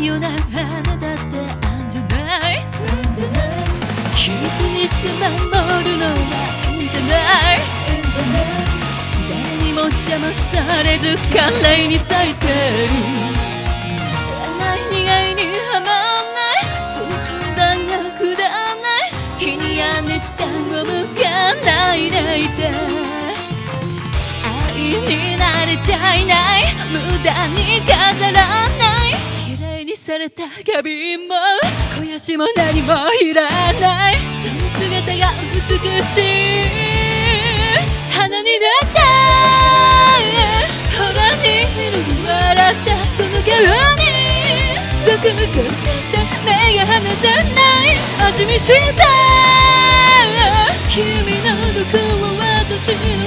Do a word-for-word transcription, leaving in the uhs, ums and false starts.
ような花だってあんじゃない秘密にして守るのはいいんじゃない誰にも邪魔されず華麗に咲いてる甘い苦いにはまんないその判断がくだらない日に屋根下を向かないでいて愛になれちゃいない無駄に飾らない綺麗にされた花瓶も肥やしも何もいらないその姿が美しい花になったほらに笑ったその顔にゾクゾクして目が離せない味見した君の毒を私の